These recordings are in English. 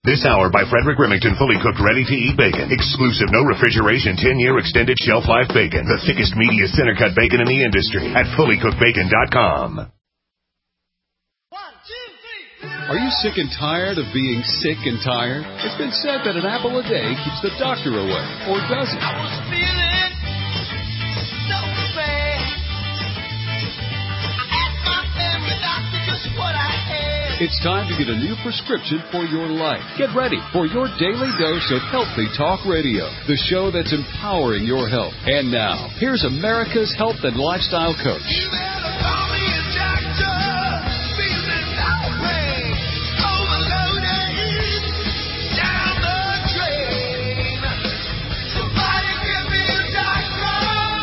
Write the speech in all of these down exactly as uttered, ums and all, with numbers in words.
This hour by Frederick Remington, fully cooked, ready-to-eat bacon. Exclusive, no refrigeration, ten-year extended shelf life bacon. The thickest, meatiest center-cut bacon in the industry at fully cooked bacon dot com. Are you sick and tired of being sick and tired? It's been said that an apple a day keeps the doctor away, or does it? I was feeling so bad. I asked my family doctor just what I had. It's time to get a new prescription for your life. Get ready for your daily dose of Healthy Talk Radio, the show that's empowering your health. And now, here's America's health and lifestyle coach. You better call me a doctor. Feeling so bad. Overloaded. Down the drain. Somebody give me a doctor.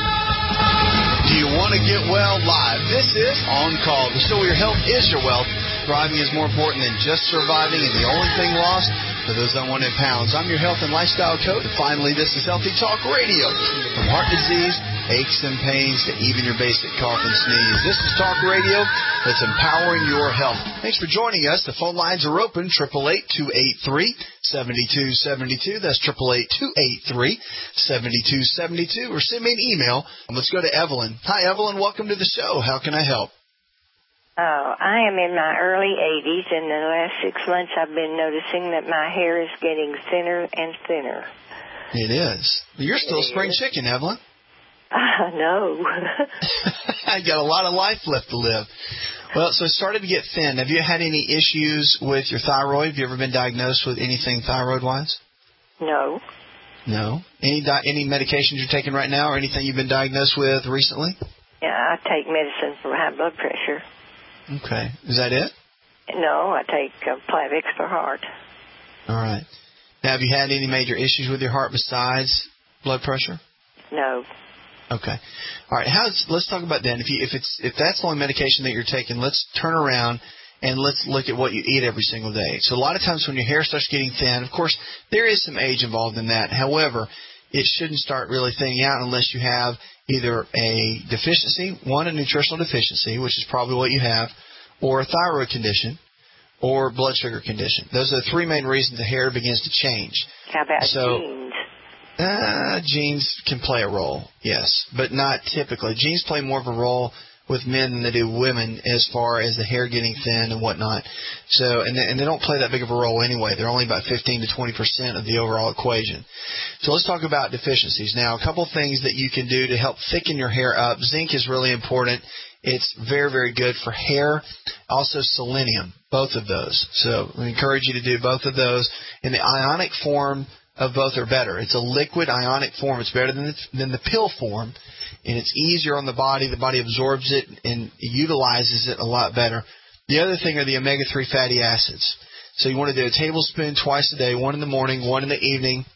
Do you want to get well live? This is On Call, the show where your health is your wealth. Thriving is more important than just surviving, and the only thing lost for those unwanted pounds. I'm your health and lifestyle coach. And finally, this is Healthy Talk Radio. From heart disease, aches and pains, to even your basic cough and sneeze. This is Talk Radio that's empowering your health. Thanks for joining us. The phone lines are open, eight eight eight, two eight three, seven two seven two. That's eight eight eight, two eight three, seven two seven two. Or send me an email. Let's go to Evelyn. Hi, Evelyn. Welcome to the show. How can I help? Oh, I am in my early eighties, and the last six months I've been noticing that my hair is getting thinner and thinner. It is. You're still It spring is. chicken, Evelyn. Uh, no. I got a lot of life left to live. Well, so it started to get thin. Have you had any issues with your thyroid? Have you ever been diagnosed with anything thyroid-wise? No. No. Any di- any medications you're taking right now or anything you've been diagnosed with recently? Yeah, I take medicine for high blood pressure. Okay. Is that it? No, I take uh, Plavix for heart. All right. Now, have you had any major issues with your heart besides blood pressure? No. Okay. All right. How's, let's talk about that. If you, if it's if that's the only medication that you're taking, let's turn around and let's look at what you eat every single day. So a lot of times when your hair starts getting thin, of course, there is some age involved in that. However, it shouldn't start really thinning out unless you have either a deficiency, one, a nutritional deficiency, which is probably what you have, or a thyroid condition, or blood sugar condition. Those are the three main reasons the hair begins to change. How about so, genes? Uh, genes can play a role, yes, but not typically. Genes play more of a role with men than they do women as far as the hair getting thin and whatnot. So, and they, and they don't play that big of a role anyway. They're only about fifteen to twenty percent of the overall equation. So let's talk about deficiencies. Now, a couple things that you can do to help thicken your hair up. Zinc is really important. It's very, very good for hair. Also selenium, both of those. So we encourage you to do both of those. In the ionic form of both are better. It's a liquid ionic form. It's better than the, than the pill form. And it's easier on the body. The body absorbs it and utilizes it a lot better. The other thing are the omega three fatty acids. So you want to do a tablespoon twice a day, one in the morning, one in the evening,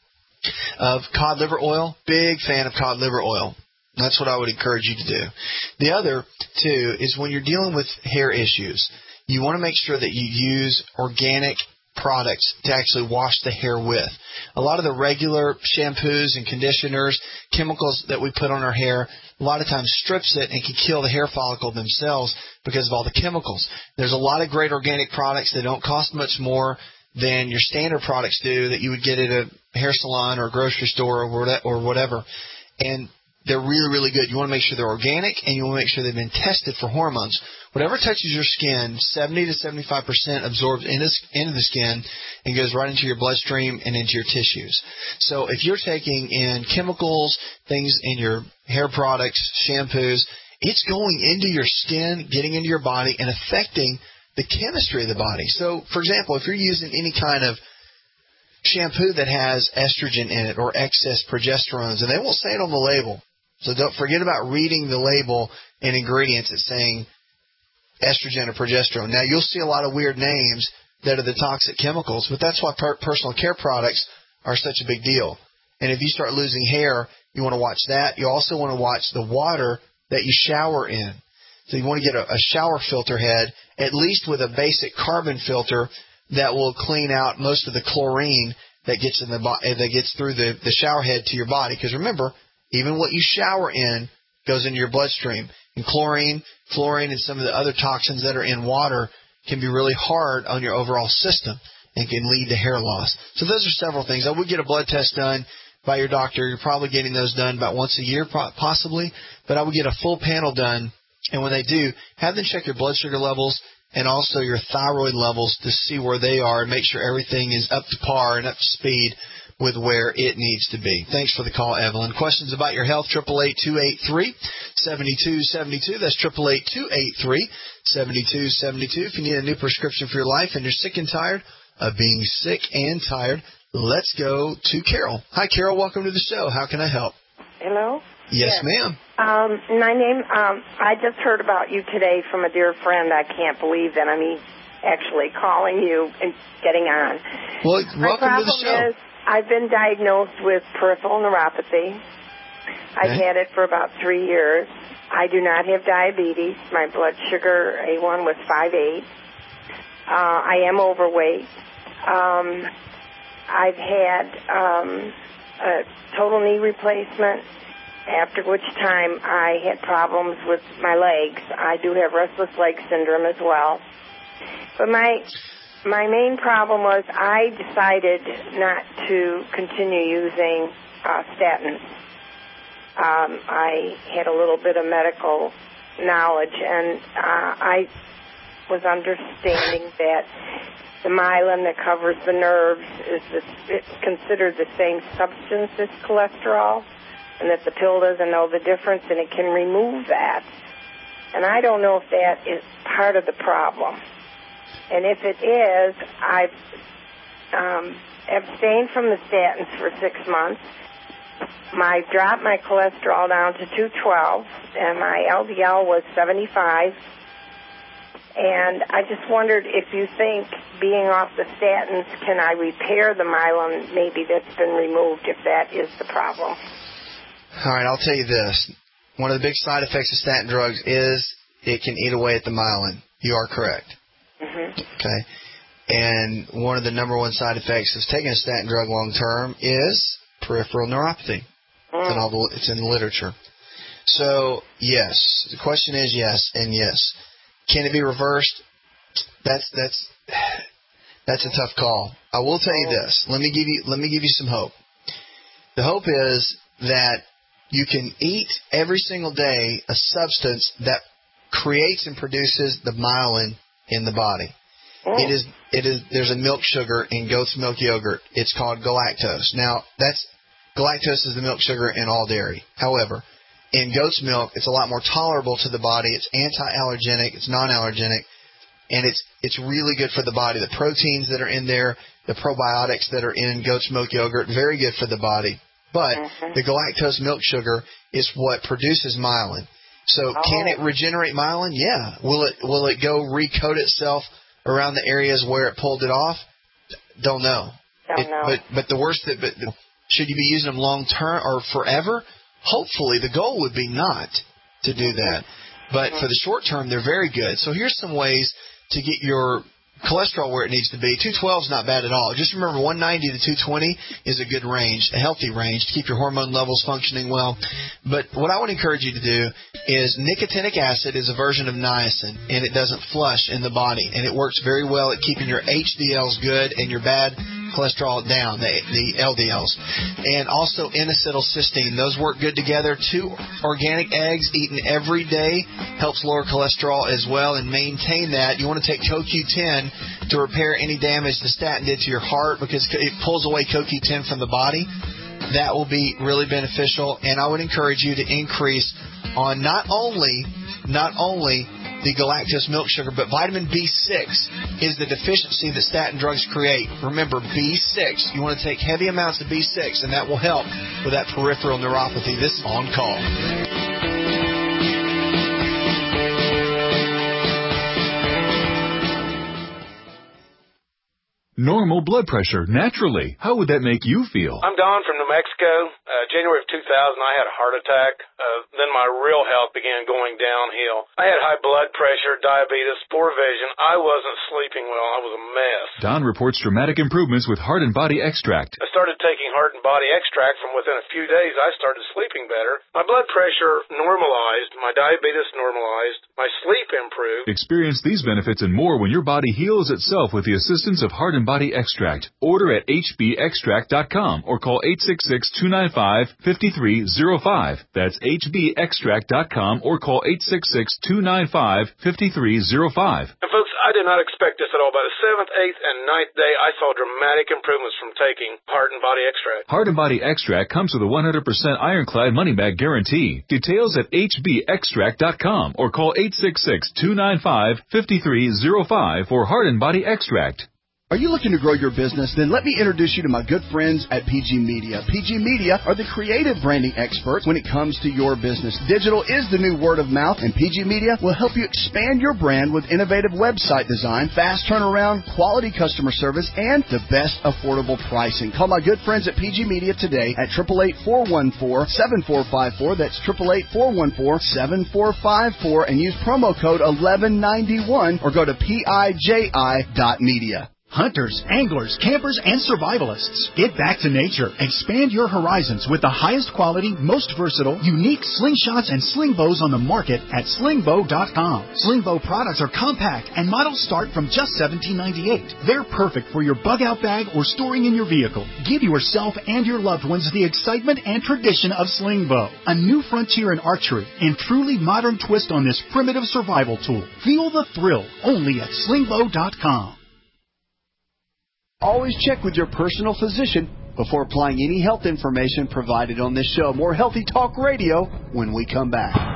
of cod liver oil. Big fan of cod liver oil. That's what I would encourage you to do. The other, too, is when you're dealing with hair issues, you want to make sure that you use organic products to actually wash the hair with. A lot of the regular shampoos and conditioners, chemicals that we put on our hair, a lot of times strips it and can kill the hair follicle themselves because of all the chemicals. There's a lot of great organic products that don't cost much more than your standard products do that you would get at a hair salon or a grocery store or whatever. And they're really, really good. You want to make sure they're organic, and you want to make sure they've been tested for hormones. Whatever touches your skin, seventy to seventy-five percent absorbs into the skin and goes right into your bloodstream and into your tissues. So if you're taking in chemicals, things in your hair products, shampoos, it's going into your skin, getting into your body, and affecting the chemistry of the body. So, for example, if you're using any kind of shampoo that has estrogen in it or excess progesterones, and they won't say it on the label, so don't forget about reading the label and ingredients that's saying estrogen or progesterone. Now, you'll see a lot of weird names that are the toxic chemicals, but that's why per- personal care products are such a big deal. And if you start losing hair, you want to watch that. You also want to watch the water that you shower in. So you want to get a, a shower filter head, at least with a basic carbon filter that will clean out most of the chlorine that gets in the bo- that gets through the, the shower head to your body. Because remember, even what you shower in goes into your bloodstream. And chlorine, fluorine, and some of the other toxins that are in water can be really hard on your overall system. and can lead to hair loss. So those are several things. I would get a blood test done by your doctor. You're probably getting those done about once a year possibly, but I would get a full panel done, and when they do, have them check your blood sugar levels and also your thyroid levels to see where they are and make sure everything is up to par and up to speed with where it needs to be. Thanks for the call, Evelyn. Questions about your health, eight eight eight, two eight three, seven two seven two. That's eight eight eight, two eight three, seven two seven two. If you need a new prescription for your life and you're sick and tired of being sick and tired, let's go to Carol. Hi, Carol. Welcome to the show. How can I help? Hello? Yes, yes. ma'am. Um, my name, um, I just heard about you today from a dear friend. I can't believe that I'm actually calling you and getting on. Well, welcome to the show. My problem is I've been diagnosed with peripheral neuropathy. I've Okay. had it for about three years. I do not have diabetes. My blood sugar A one was five eight. Uh, I am overweight. Um, I've had um, a total knee replacement, after which time I had problems with my legs. I do have restless leg syndrome as well. But my my main problem was I decided not to continue using uh, statins. Um, I had a little bit of medical knowledge, and uh, I was understanding that the myelin that covers the nerves is this, it's considered the same substance as cholesterol, and that the pill doesn't know the difference, and it can remove that. And I don't know if that is part of the problem. And if it is, I've um, abstained from the statins for six months. I dropped my cholesterol down to two twelve, and my L D L was seventy-five. And I just wondered if you think being off the statins, can I repair the myelin maybe that's been removed, if that is the problem? All right, I'll tell you this. One of the big side effects of statin drugs is it can eat away at the myelin. You are correct. Mm-hmm. Okay. And one of the number one side effects of taking a statin drug long term is peripheral neuropathy. Mm. It's, in all the, it's in the literature. So, yes. The question is yes and yes. Can it be reversed? That's that's that's a tough call. I will tell you this. Let me give you let me give you some hope. The hope is that you can eat every single day a substance that creates and produces the myelin in the body. Oh. It is it is there's a milk sugar in goat's milk yogurt. It's called galactose. Now, that's galactose is the milk sugar in all dairy. However, in goat's milk, it's a lot more tolerable to the body. It's anti-allergenic, it's non-allergenic, and it's it's really good for the body. The proteins that are in there, the probiotics that are in goat's milk yogurt, very good for the body. But mm-hmm. the galactose milk sugar is what produces myelin. So oh. can it regenerate myelin? Yeah. Will it will it go recoat itself around the areas where it pulled it off? Don't know. Don't it, know. But but the worst that but should you be using them long term or forever? Hopefully, the goal would be not to do that. But for the short term, they're very good. So here's some ways to get your cholesterol where it needs to be. two twelve is not bad at all. Just remember, one ninety to two twenty is a good range, a healthy range to keep your hormone levels functioning well. But what I would encourage you to do is nicotinic acid is a version of niacin, and it doesn't flush in the body. And it works very well at keeping your H D Ls good and your bad cholesterol down, the, the L D Ls. And also N-acetylcysteine. Those work good together. Two organic eggs eaten every day helps lower cholesterol as well and maintain that. You want to take C O Q ten to repair any damage the statin did to your heart because it pulls away C O Q ten from the body. That will be really beneficial. And I would encourage you to increase on not only, not only the galactose milk sugar, but vitamin B six is the deficiency that statin drugs create. Remember, B six. You want to take heavy amounts of B six, and that will help with that peripheral neuropathy. This is On Call. Normal blood pressure, naturally. How would that make you feel? I'm Don from New Mexico. Uh, January of two thousand, I had a heart attack. Uh, then my real health began going downhill. I had high blood pressure, diabetes, poor vision. I wasn't sleeping well. I was a mess. Don reports dramatic improvements with Heart and Body Extract. I started taking Heart and Body Extract, from within a few days, I started sleeping better. My blood pressure normalized, my diabetes normalized, my sleep improved. Experience these benefits and more when your body heals itself with the assistance of Heart and Body Extract. Order at H B extract dot com or call eight six six, two nine five, five three zero five. That's H B extract dot com or call eight six six, two nine five, five three zero five. And folks, I did not expect this at all. By the seventh, eighth, and ninth day, I saw dramatic improvements from taking Heart and Body Extract. Heart and Body Extract comes with a one hundred percent ironclad money-back guarantee. Details at H B extract dot com or call eight six six, two nine five, five three zero five for Heart and Body Extract. Are you looking to grow your business? Then let me introduce you to my good friends at P G Media. P G Media are the creative branding experts when it comes to your business. Digital is the new word of mouth, and P G Media will help you expand your brand with innovative website design, fast turnaround, quality customer service, and the best affordable pricing. Call my good friends at P G Media today at eight eight eight, four one four, seven four five four. That's eight eight eight, four one four, seven four five four, and use promo code eleven ninety-one or go to P I J I dot media. Hunters, anglers, campers, and survivalists. Get back to nature. Expand your horizons with the highest quality, most versatile, unique slingshots and sling bows on the market at sling bow dot com. Sling bow products are compact and models start from just seventeen ninety-eight. They're perfect for your bug out bag or storing in your vehicle. Give yourself and your loved ones the excitement and tradition of sling bow. A new frontier in archery and truly modern twist on this primitive survival tool. Feel the thrill only at sling bow dot com. Always check with your personal physician before applying any health information provided on this show. More Healthy Talk Radio when we come back.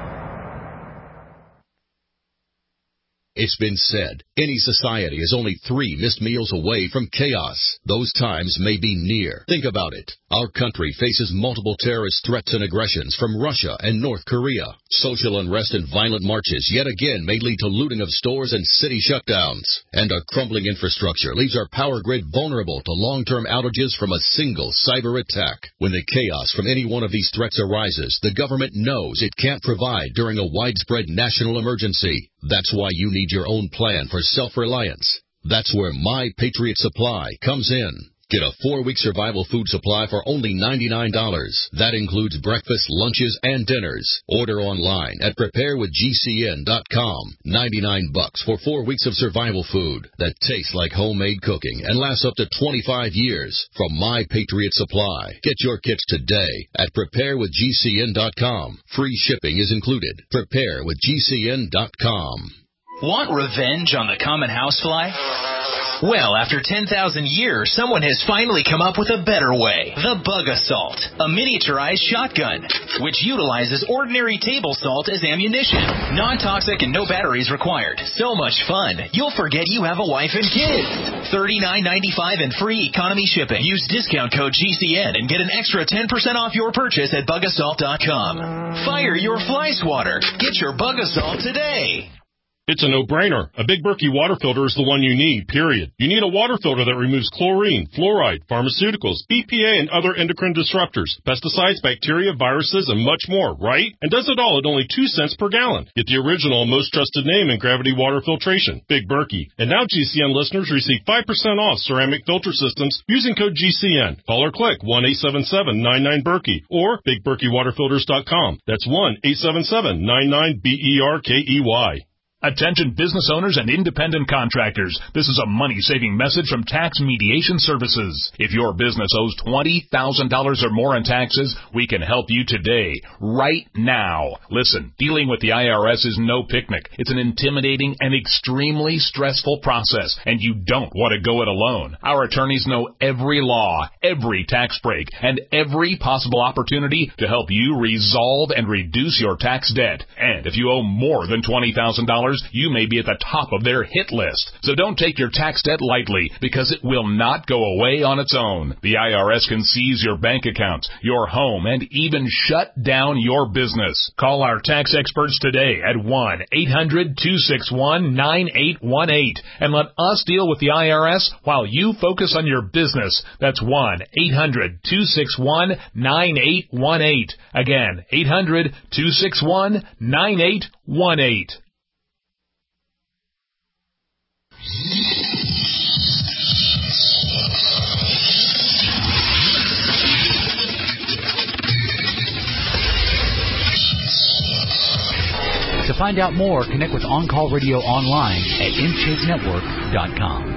It's been said, any society is only three missed meals away from chaos. Those times may be near. Think about it. Our country faces multiple terrorist threats and aggressions from Russia and North Korea. Social unrest and violent marches yet again may lead to looting of stores and city shutdowns. And a crumbling infrastructure leaves our power grid vulnerable to long-term outages from a single cyber attack. When the chaos from any one of these threats arises, the government knows it can't provide during a widespread national emergency. That's why you need your own plan for self-reliance. That's where My Patriot Supply comes in. Get a four-week survival food supply for only ninety-nine dollars. That includes breakfast, lunches, and dinners. Order online at prepare with G C N dot com. ninety-nine bucks for four weeks of survival food that tastes like homemade cooking and lasts up to twenty-five years from My Patriot Supply. Get your kits today at prepare with G C N dot com. Free shipping is included. prepare with G C N dot com. Want revenge on the common housefly? Well, after ten thousand years, someone has finally come up with a better way. The Bug Assault, a miniaturized shotgun, which utilizes ordinary table salt as ammunition. Non-toxic and no batteries required. So much fun, you'll forget you have a wife and kids. thirty-nine ninety-five and free economy shipping. Use discount code G C N and get an extra ten percent off your purchase at bug assault dot com. Fire your fly swatter. Get your Bug Assault today. It's a no-brainer. A Big Berkey water filter is the one you need, period. You need a water filter that removes chlorine, fluoride, pharmaceuticals, B P A, and other endocrine disruptors, pesticides, bacteria, viruses, and much more, right? And does it all at only two cents per gallon. Get the original, most trusted name in gravity water filtration, Big Berkey. And now G C N listeners receive five percent off ceramic filter systems using code G C N. Call or click one eight seven seven, nine nine, Berkey or big berkey water filters dot com. That's one eight seven seven, nine nine, B E R K E Y. Attention business owners and independent contractors. This is a money-saving message from Tax Mediation Services. If your business owes twenty thousand dollars or more in taxes, we can help you today, right now. Listen, dealing with the I R S is no picnic. It's an intimidating and extremely stressful process, and you don't want to go it alone. Our attorneys know every law, every tax break, and every possible opportunity to help you resolve and reduce your tax debt. And if you owe more than twenty thousand dollars, you may be at the top of their hit list. So don't take your tax debt lightly, because it will not go away on its own. The I R S can seize your bank accounts, your home, and even shut down your business. Call our tax experts today at one eight hundred, two six one, nine eight one eight and let us deal with the I R S while you focus on your business. That's one eight hundred, two six one, nine eight one eight. Again, eight hundred, two six one, nine eight one eight. find out more, connect with On Call Radio online at in shape network dot com.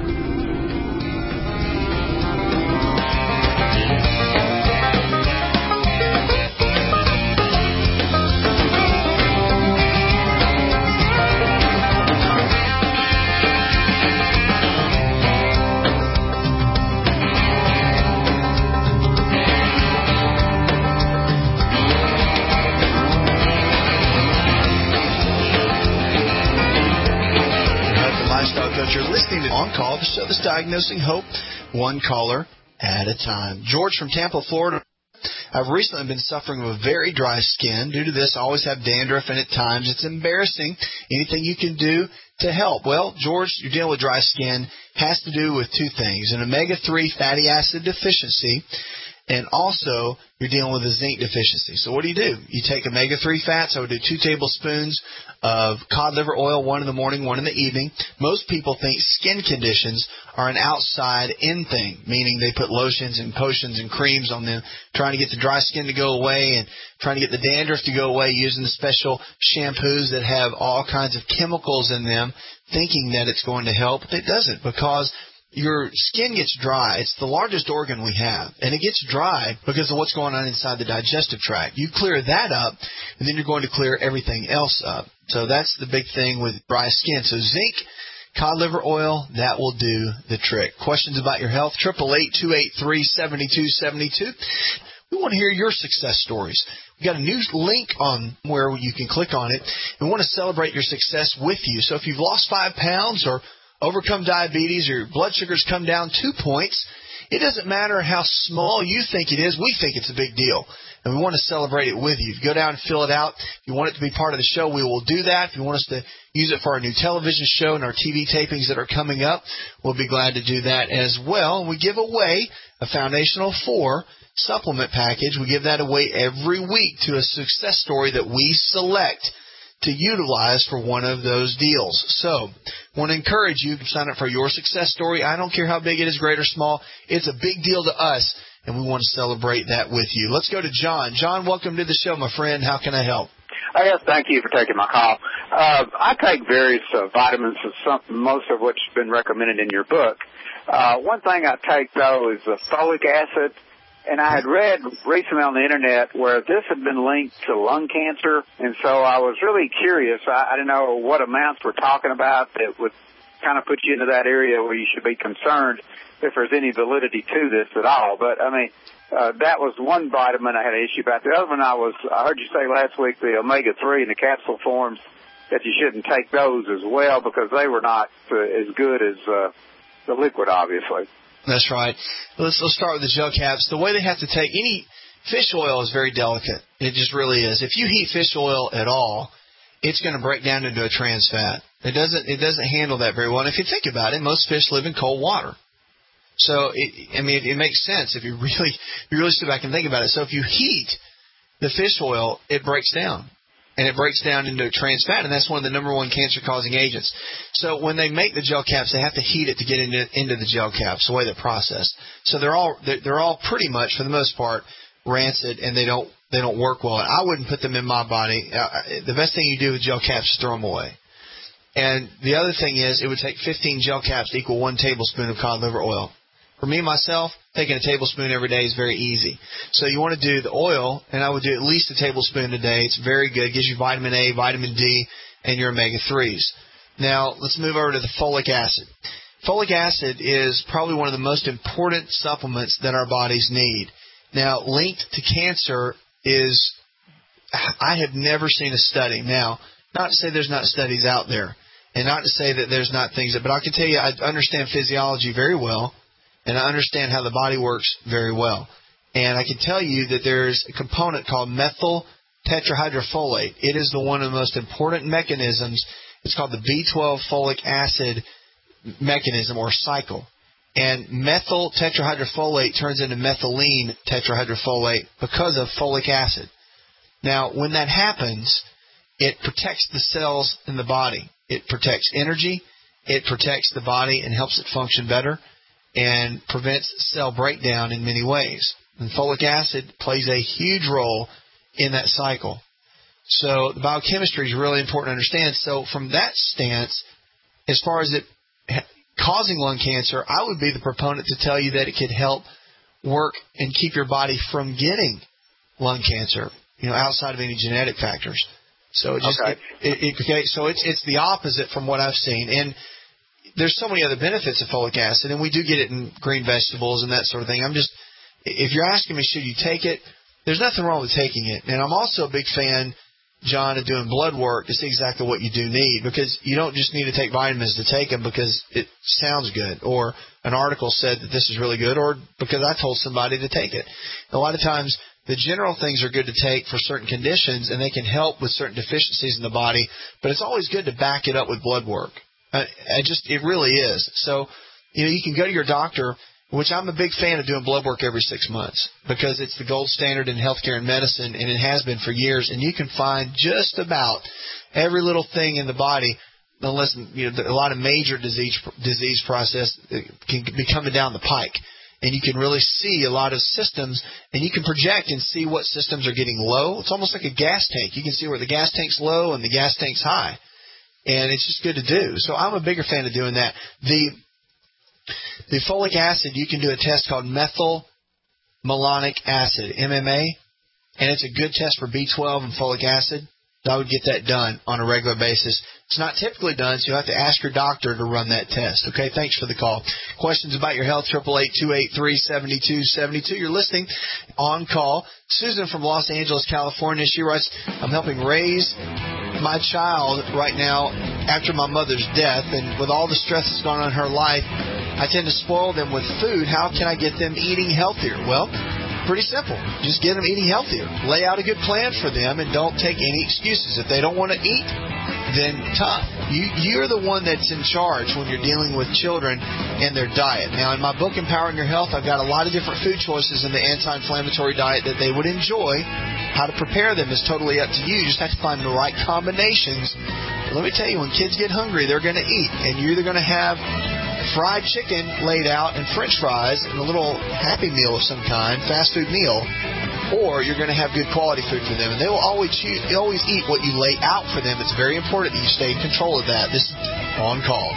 You're listening to On Call, the show that's diagnosing hope, one caller at a time. George from Tampa, Florida. I've recently been suffering with very dry skin. Due to this, I always have dandruff, and at times it's embarrassing. Anything you can do to help? Well, George, you're dealing with dry skin. Has to do with two things: an omega three fatty acid deficiency, and also you're dealing with a zinc deficiency. So what do you do? You take omega three fats. I would do two tablespoons of cod liver oil, one in the morning, one in the evening. Most people think skin conditions are an outside-in thing, meaning they put lotions and potions and creams on them, trying to get the dry skin to go away and trying to get the dandruff to go away using the special shampoos that have all kinds of chemicals in them, thinking that it's going to help. It doesn't, because your skin gets dry. It's the largest organ we have, and it gets dry because of what's going on inside the digestive tract. You clear that up, and then you're going to clear everything else up. So that's the big thing with dry skin. So zinc, cod liver oil, that will do the trick. Questions about your health? eight eight eight, two eight three, seven two seven two. We want to hear your success stories. We've got a new link on where you can click on it. We want to celebrate your success with you. So if you've lost five pounds or overcome diabetes, or your blood sugars come down two points, it doesn't matter how small you think it is. We think it's a big deal, and we want to celebrate it with you. If you go down and fill it out, if you want it to be part of the show, we will do that. If you want us to use it for our new television show and our T V tapings that are coming up, we'll be glad to do that as well. We give away a Foundational four supplement package. We give that away every week to a success story that we select to utilize for one of those deals. So, I want to encourage you to sign up for your success story. I don't care how big it is, great or small. It's a big deal to us, and we want to celebrate that with you. Let's go to John. John, welcome to the show, my friend. How can I help? Oh, yes, thank you for taking my call. Uh, I take various uh, vitamins, some, most of which has been recommended in your book. Uh, one thing I take, though, is the folic acid. And I had read recently on the Internet where this had been linked to lung cancer, and so I was really curious. I, I didn't know what amounts we're talking about that would kind of put you into that area where you should be concerned if there's any validity to this at all. But, I mean, uh, that was one vitamin I had an issue about. The other one I was, I heard you say last week, the omega three in the capsule forms, that you shouldn't take those as well because they were not uh, as good as uh, the liquid, obviously. That's right. Let's, let's start with the gel caps. The way they have to take any fish oil is very delicate. It just really is. If you heat fish oil at all, it's going to break down into a trans fat. It doesn't. It doesn't handle that very well. And if you think about it, most fish live in cold water. So it, I mean, it, it makes sense if you really, if you really sit back and think about it. So if you heat the fish oil, it breaks down. And it breaks down into trans fat, and that's one of the number one cancer-causing agents. So when they make the gel caps, they have to heat it to get into into the gel caps, the way they're processed. So they're all they're, they're all pretty much, for the most part, rancid, and they don't they don't work well. I wouldn't put them in my body. Uh, the best thing you do with gel caps is throw them away. And the other thing is, it would take fifteen gel caps to equal one tablespoon of cod liver oil. For me, myself, taking a tablespoon every day is very easy. So you want to do the oil, and I would do at least a tablespoon a day. It's very good. It gives you vitamin A, vitamin D, and your omega threes. Now, let's move over to the folic acid. Folic acid is probably one of the most important supplements that our bodies need. Now, linked to cancer is, I have never seen a study. Now, not to say there's not studies out there, and not to say that there's not things, that, but I can tell you I understand physiology very well. And I understand how the body works very well. And I can tell you that there's a component called methyl tetrahydrofolate. It is the one of the most important mechanisms. It's called the B twelve folic acid mechanism or cycle. And methyl tetrahydrofolate turns into methylene tetrahydrofolate because of folic acid. Now, when that happens, it protects the cells in the body. It protects energy. It protects the body and helps it function better, and prevents cell breakdown in many ways. And folic acid plays a huge role in that cycle. So the biochemistry is really important to understand. So from that stance, as far as it causing lung cancer, I would be the proponent to tell you that it could help work and keep your body from getting lung cancer, you know, outside of any genetic factors. So it just, okay. It, it, okay, so it's it's the opposite from what I've seen. And there's so many other benefits of folic acid, and we do get it in green vegetables and that sort of thing. I'm just, if you're asking me, should you take it? There's nothing wrong with taking it. And I'm also a big fan, John, of doing blood work to see exactly what you do need, because you don't just need to take vitamins to take them because it sounds good or an article said that this is really good or because I told somebody to take it. A lot of times the general things are good to take for certain conditions and they can help with certain deficiencies in the body, but it's always good to back it up with blood work. I, I just, it really is. So, you know, you can go to your doctor, which I'm a big fan of doing blood work every six months because it's the gold standard in healthcare and medicine, and it has been for years. And you can find just about every little thing in the body, unless you know a lot of major disease disease process can be coming down the pike. And you can really see a lot of systems, and you can project and see what systems are getting low. It's almost like a gas tank. You can see where the gas tank's low and the gas tank's high. And it's just good to do. So I'm a bigger fan of doing that. The The folic acid, you can do a test called methylmalonic acid, M M A, and it's a good test for B twelve and folic acid. I would get that done on a regular basis. It's not typically done, so you'll have to ask your doctor to run that test. Okay, thanks for the call. Questions about your health, eight eight eight, two eight three, seven two seven two. You're listening on call. Susan from Los Angeles, California, she writes, I'm helping raise my child right now after my mother's death, and with all the stress that's gone on in her life, I tend to spoil them with food. How can I get them eating healthier? Well, pretty simple. Just get them eating healthier. Lay out a good plan for them and don't take any excuses. If they don't want to eat, then tough. You, you're the one that's in charge when you're dealing with children and their diet. Now, in my book, Empowering Your Health, I've got a lot of different food choices in the anti-inflammatory diet that they would enjoy. How to prepare them is totally up to you. You just have to find the right combinations. But let me tell you, when kids get hungry, they're going to eat. And you're either going to have fried chicken laid out and French fries and a little Happy Meal of some kind, fast food meal, or you're going to have good quality food for them. And they will always choose, they always eat what you lay out for them. It's very important that you stay in control of that. This is On Call.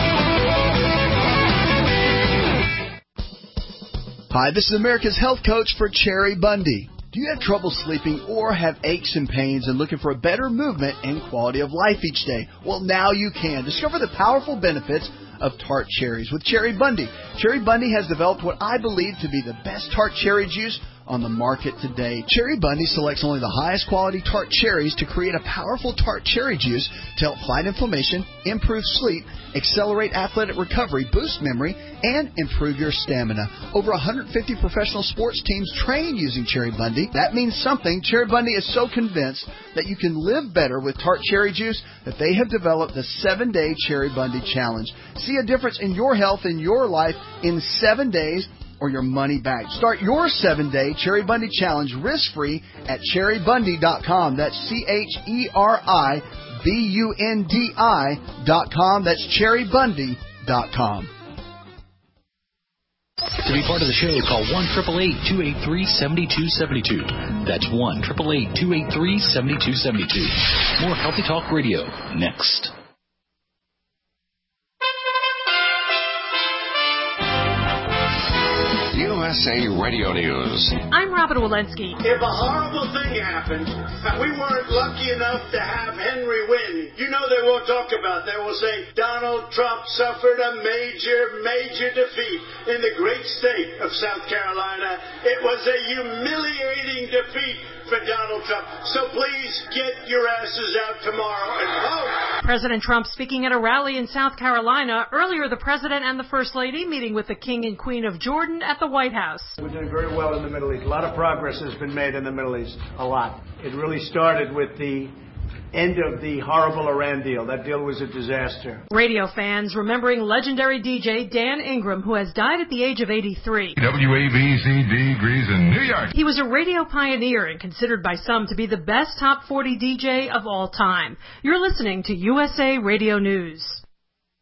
Hi, this is America's Health Coach for Cherry Bundy. Do you have trouble sleeping or have aches and pains and looking for a better movement and quality of life each day? Well, now you can. Discover the powerful benefits of tart cherries with Cherry Bundy. Cherry Bundy has developed what I believe to be the best tart cherry juice on the market today. Cherry Bundy selects only the highest quality tart cherries to create a powerful tart cherry juice to help fight inflammation, improve sleep, accelerate athletic recovery, boost memory, and improve your stamina. Over one hundred fifty professional sports teams train using Cherry Bundy. That means something. Cherry Bundy is so convinced that you can live better with tart cherry juice that they have developed the seven-day Cherry Bundy Challenge. See a difference in your health and your life in seven days or your money back. Start your seven-day Cherry Bundy Challenge risk-free at cherry bundy dot com. That's C H E R I B U N D I dot com. That's cherry bundy dot com. To be part of the show, call one eight eight eight, two eight three, seven two seven two. That's one eight eight eight, two eight three, seven two seven two. More Healthy Talk Radio next. U S A Radio News. I'm Robin Walensky. If a horrible thing happened and we weren't lucky enough to have Henry win, you know they won't talk about it. They will say Donald Trump suffered a major, major defeat in the great state of South Carolina. It was a humiliating defeat for Donald Trump. So please get your asses out tomorrow and vote. President Trump speaking at a rally in South Carolina. Earlier, the president and the first lady meeting with the King and Queen of Jordan at the White House. We're doing very well in the Middle East. A lot of progress has been made in the Middle East. A lot. It really started with the end of the horrible Iran deal. That deal was a disaster. Radio fans remembering legendary D J Dan Ingram, who has died at the age of eighty-three. W A B C degrees in New York. He was a radio pioneer and considered by some to be the best top forty D J of all time. You're listening to U S A Radio News.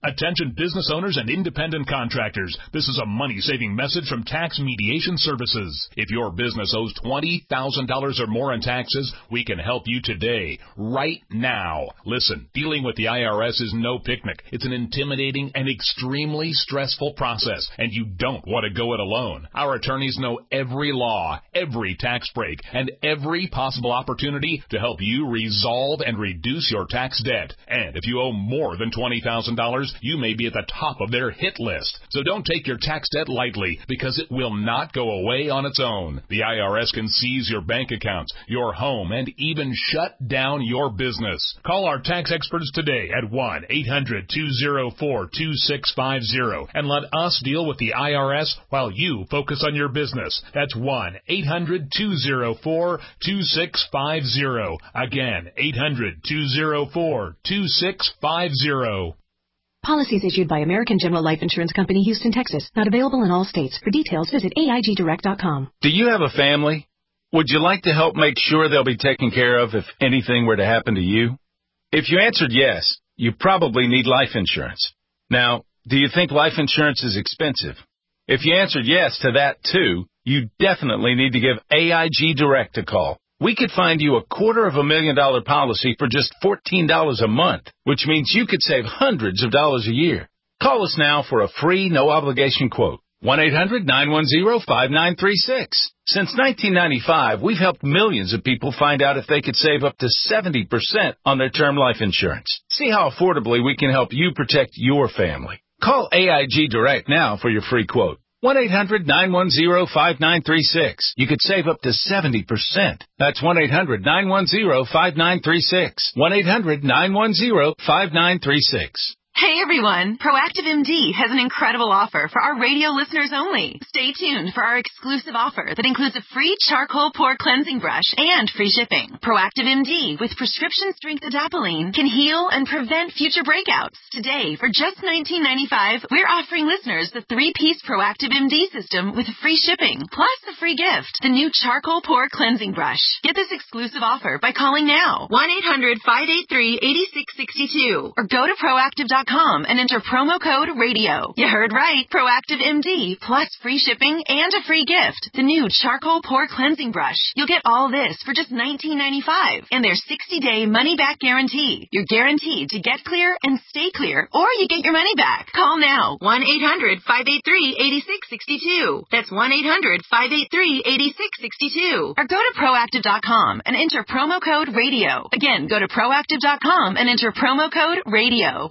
Attention business owners and independent contractors. This is a money-saving message from Tax Mediation Services. If your business owes twenty thousand dollars or more in taxes, we can help you today, right now. Listen, dealing with the I R S is no picnic. It's an intimidating and extremely stressful process, and you don't want to go it alone. Our attorneys know every law, every tax break, and every possible opportunity to help you resolve and reduce your tax debt. And if you owe more than twenty thousand dollars, you may be at the top of their hit list. So don't take your tax debt lightly, because it will not go away on its own. The I R S can seize your bank accounts, your home, and even shut down your business. Call our tax experts today at one eight hundred two oh four two six five oh and let us deal with the I R S while you focus on your business. That's one eight hundred two oh four two six five oh. Again, eight hundred two oh four two six five oh. Policies issued by American General Life Insurance Company, Houston, Texas. Not available in all states. For details, visit A I G direct dot com. Do you have a family? Would you like to help make sure they'll be taken care of if anything were to happen to you? If you answered yes, you probably need life insurance. Now, do you think life insurance is expensive? If you answered yes to that too, you definitely need to give A I G Direct a call. We could find you a quarter of a million dollar policy for just fourteen dollars a month, which means you could save hundreds of dollars a year. Call us now for a free, no-obligation quote. one eight hundred nine one zero five nine three six. Since nineteen ninety-five, we've helped millions of people find out if they could save up to seventy percent on their term life insurance. See how affordably we can help you protect your family. Call A I G Direct now for your free quote. one eight hundred nine one zero five nine three six. You could save up to seventy percent. That's one eight hundred nine one zero five nine three six. one eight hundred nine one zero five nine three six. Hey everyone, Proactive M D has an incredible offer for our radio listeners only. Stay tuned for our exclusive offer that includes a free charcoal pore cleansing brush and free shipping. Proactive M D with prescription strength adapalene can heal and prevent future breakouts. Today, for just nineteen ninety-five dollars, we're offering listeners the three-piece Proactive M D system with free shipping, plus the free gift, the new charcoal pore cleansing brush. Get this exclusive offer by calling now, one eight hundred five eight three eight six six two, or go to proactive dot com and enter promo code radio. You heard right. Proactive M D plus free shipping and a free gift. The new charcoal pore cleansing brush. You'll get all this for just nineteen ninety-five dollars and their sixty-day money-back guarantee. You're guaranteed to get clear and stay clear, or you get your money back. Call now. one eight hundred five eight three eight six six two. That's one eight hundred five eight three eight six six two. Or go to proactive dot com and enter promo code radio. Again, go to proactive dot com and enter promo code radio.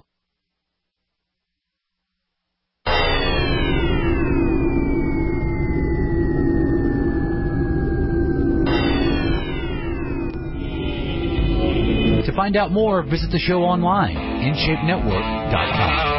To find out more, visit the show online, in shape network dot com.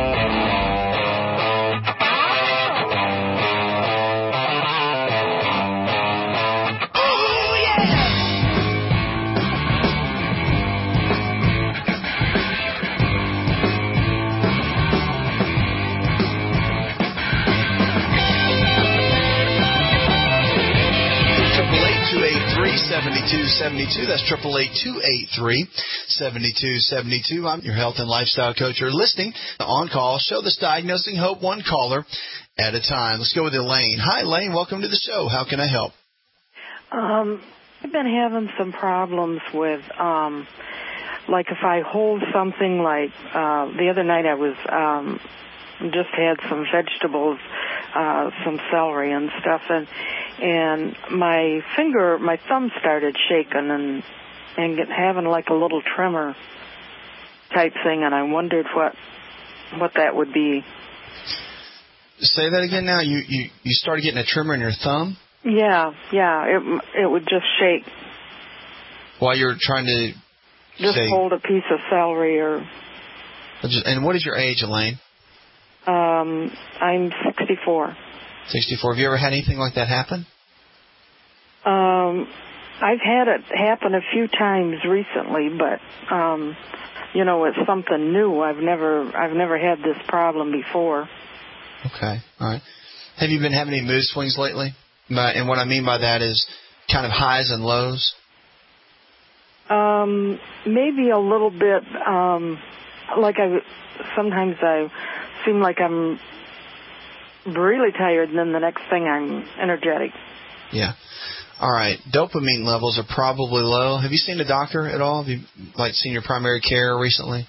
seventy-two seventy-two. That's eight eight eight, two eight three, seven two seven two. I'm your health and lifestyle coach. You're listening to On Call, show that's diagnosing hope, one caller at a time. Let's go with Elaine. Hi, Elaine. Welcome to the show. How can I help? Um, I've been having some problems with, um, like if I hold something like, uh, the other night I was, um, just had some vegetables, uh, some celery and stuff, and and my finger, my thumb started shaking and and get, having like a little tremor type thing, and I wondered what what that would be. Say that again now. You, you, you started getting a tremor in your thumb? Yeah, yeah. It it would just shake. While you're trying to just say, hold a piece of celery or... And what is your age, Elaine? Um, I'm sixty-four. sixty-four. Have you ever had anything like that happen? Um, I've had it happen a few times recently, but um, you know, it's something new. I've never, I've never had this problem before. Okay, all right. Have you been having any mood swings lately? And what I mean by that is kind of highs and lows. Um, maybe a little bit. Um, like I sometimes I seem like I'm really tired, and then the next thing I'm energetic. Yeah. All right. Dopamine levels are probably low. Have you seen a doctor at all? Have you like seen your primary care recently?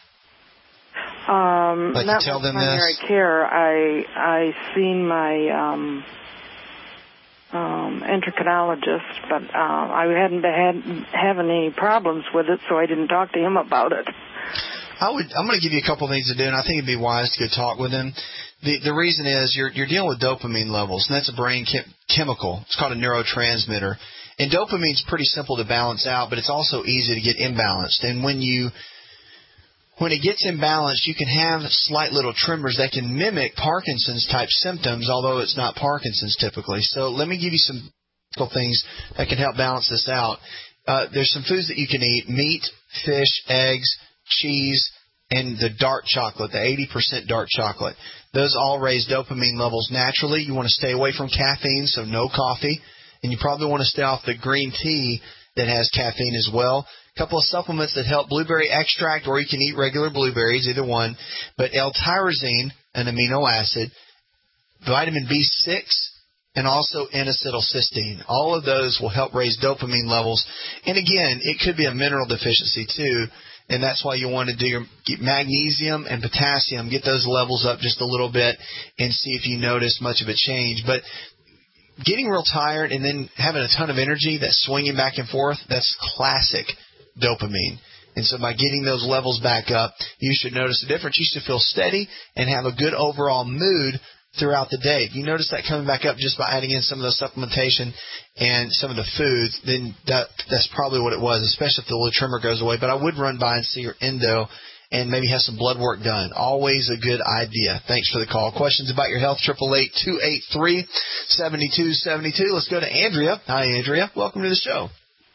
Um, like not to tell my them primary this? care. I I seen my um, um, endocrinologist, but uh, I hadn't had having any problems with it, so I didn't talk to him about it. I would. I'm going to give you a couple of things to do, and I think it'd be wise to go talk with him. The the reason is you're you're dealing with dopamine levels, and that's a brain chem- chemical. It's called a neurotransmitter, and dopamine's pretty simple to balance out, but it's also easy to get imbalanced. And when you when it gets imbalanced, you can have slight little tremors that can mimic Parkinson's type symptoms, although it's not Parkinson's typically. So let me give you some things that can help balance this out. Uh, there's some foods that you can eat: meat, fish, eggs, cheese, and the dark chocolate, the eighty percent dark chocolate. Those all raise dopamine levels naturally. You want to stay away from caffeine, so no coffee. And you probably want to stay off the green tea that has caffeine as well. A couple of supplements that help: blueberry extract, or you can eat regular blueberries, either one. But L-tyrosine, an amino acid, vitamin B six, and also N-acetylcysteine. All of those will help raise dopamine levels. And again, it could be a mineral deficiency too. And that's why you want to do your get magnesium and potassium, get those levels up just a little bit and see if you notice much of a change. But getting real tired and then having a ton of energy, that swinging back and forth, that's classic dopamine. And so by getting those levels back up, you should notice a difference. You should feel steady and have a good overall mood throughout the day. If you notice that coming back up just by adding in some of the supplementation and some of the foods, then that that's probably what it was, especially if the little tremor goes away. But I would run by and see your endo and maybe have some blood work done. Always a good idea. Thanks for the call. Questions about your health, eight eight eight, two eight three, seven two seven two. Let's go to Andrea. Hi, Andrea. Welcome to the show.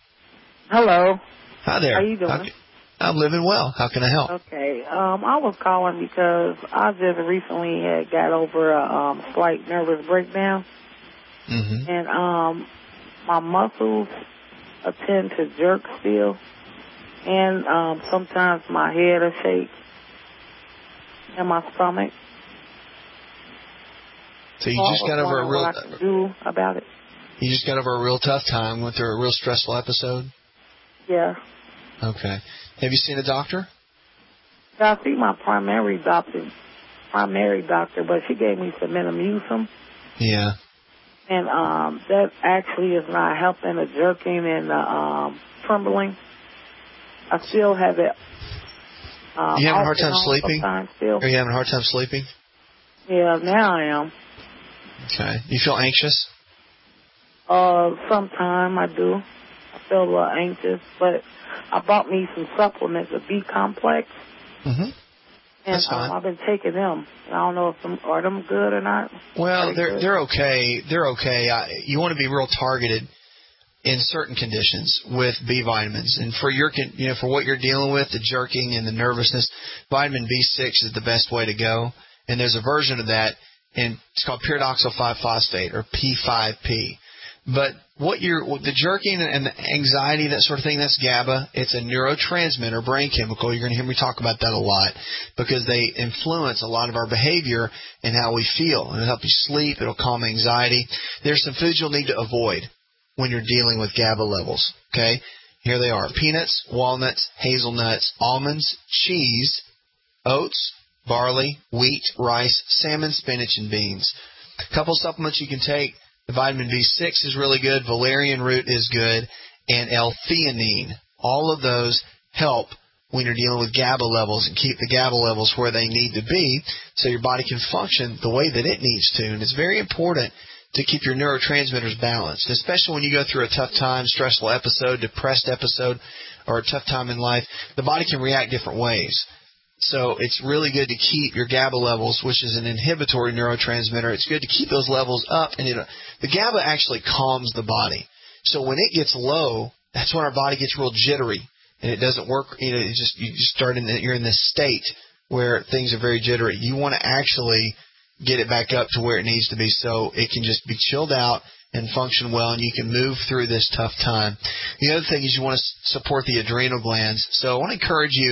Hello. Hi there. How you doing? How, I'm living well. How can I help? Okay. Um, I was calling because I just recently had got over a um, slight nervous breakdown. Mm-hmm. And um, my muscles tend to jerk still. And um, sometimes my head will shake. And my stomach. So you so just got over a real... What I can do about it. You just got over a real tough time, went through a real stressful episode? Yeah. Okay. Have you seen a doctor? I see my primary doctor, primary doctor, but she gave me some Metamucil. Yeah. And um, that actually is not helping the jerking and the um, trembling. I still have it. Um, you having a hard time sleeping? Still. Are you having a hard time sleeping? Yeah, now I am. Okay. You feel anxious? Uh, sometime I do. I feel a little anxious, but I bought me some supplements, a B complex. Mm-hmm. And That's fine. Um, I've been taking them. I don't know if them are them good or not. Well, they're good? they're okay. They're okay. I, you want to be real targeted in certain conditions with B vitamins, and for your you know for what you're dealing with, the jerking and the nervousness, vitamin B six is the best way to go. And there's a version of that, and it's called pyridoxal five phosphate, or P five P. But what you're, the jerking and the anxiety, that sort of thing, that's GABA. It's a neurotransmitter, brain chemical. You're going to hear me talk about that a lot because they influence a lot of our behavior and how we feel. It'll help you sleep. It'll calm anxiety. There's some foods you'll need to avoid when you're dealing with GABA levels. Okay? Here they are: peanuts, walnuts, hazelnuts, almonds, cheese, oats, barley, wheat, rice, salmon, spinach, and beans. A couple supplements you can take. The vitamin B six is really good. Valerian root is good. And L-theanine. All of those help when you're dealing with GABA levels and keep the GABA levels where they need to be so your body can function the way that it needs to. And it's very important to keep your neurotransmitters balanced, especially when you go through a tough time, stressful episode, depressed episode, or a tough time in life. The body can react different ways. So it's really good to keep your GABA levels, which is an inhibitory neurotransmitter. It's good to keep those levels up. And it, the GABA actually calms the body. So when it gets low, that's when our body gets real jittery. And it doesn't work. You know, it just you just start in the, you're in this state where things are very jittery. You want to actually get it back up to where it needs to be so it can just be chilled out and function well, and you can move through this tough time. The other thing is you want to support the adrenal glands. So I want to encourage you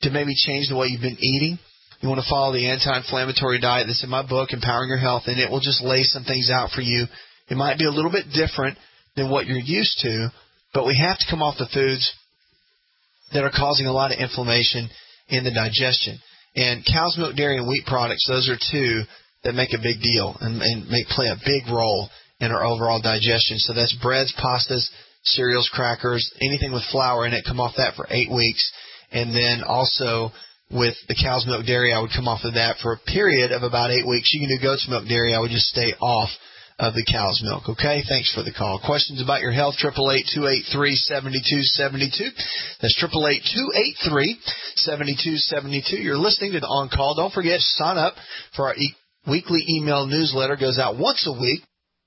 to maybe change the way you've been eating. You want to follow the anti-inflammatory diet that's in my book, Empowering Your Health, and it will just lay some things out for you. It might be a little bit different than what you're used to, but we have to come off the foods that are causing a lot of inflammation in the digestion. And cow's milk, dairy, and wheat products, those are two that make a big deal and, and make play a big role in our overall digestion. So that's breads, pastas, cereals, crackers, anything with flour in it, come off that for eight weeks. And then also with the cow's milk dairy, I would come off of that for a period of about eight weeks. You can do goat's milk dairy. I would just stay off of the cow's milk. Okay, thanks for the call. Questions about your health, eight eight eight, two eight three, seven two seven two. That's eight eight eight, two eight three, seven two seven two. You're listening to the On Call. Don't forget to sign up for our e- weekly email newsletter. It goes out once a week.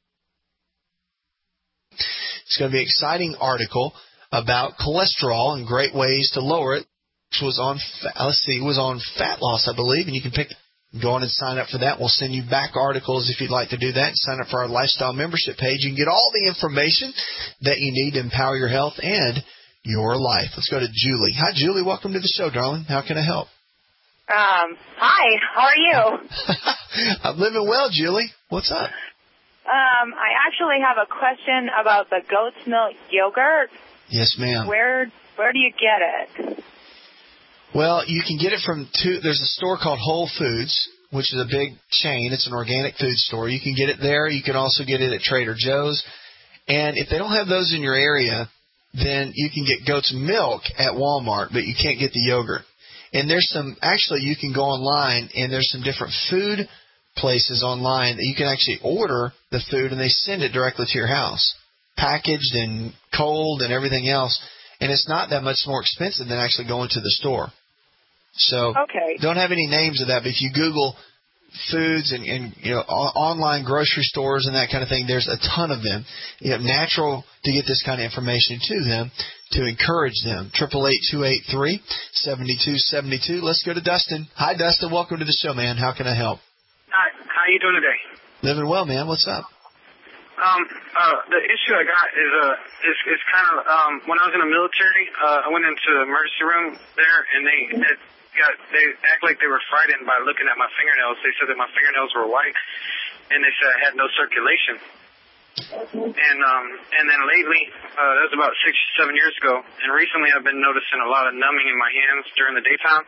It's going to be an exciting article about cholesterol and great ways to lower it. Which was on, let's see, was on fat loss, I believe, and you can pick, go on and sign up for that. We'll send you back articles if you'd like to do that. Sign up for our lifestyle membership page. You can get all the information that you need to empower your health and your life. Let's go to Julie. Hi, Julie. Welcome to the show, darling. How can I help? Um, hi. How are you? I'm living well, Julie. What's up? Um, I actually have a question about the goat's milk yogurt. Yes, ma'am. Where where do you get it? Well, you can get it from two. There's a store called Whole Foods, which is a big chain. It's an organic food store. You can get it there. You can also get it at Trader Joe's. And if they don't have those in your area, then you can get goat's milk at Walmart, but you can't get the yogurt. And there's some, actually, you can go online, and there's some different food places online that you can actually order the food, and they send it directly to your house, packaged and cold and everything else. And it's not that much more expensive than actually going to the store. So okay. Don't have any names of that, but if you Google foods and, and you know o- online grocery stores and that kind of thing, there's a ton of them. You know, natural to get this kind of information to them to encourage them. eight eight eight, two eight three, seven two seven two. Let's go to Dustin. Hi, Dustin. Welcome to the show, man. How can I help? Hi. How you doing today? Living well, man. What's up? Um, uh, the issue I got is, uh, is, is kind of, um, when I was in the military, uh, I went into the emergency room there, and they, it got, they act like they were frightened by looking at my fingernails. They said that my fingernails were white, and they said I had no circulation. And, um, and then lately, uh, that was about six, seven years ago, and recently I've been noticing a lot of numbing in my hands during the daytime,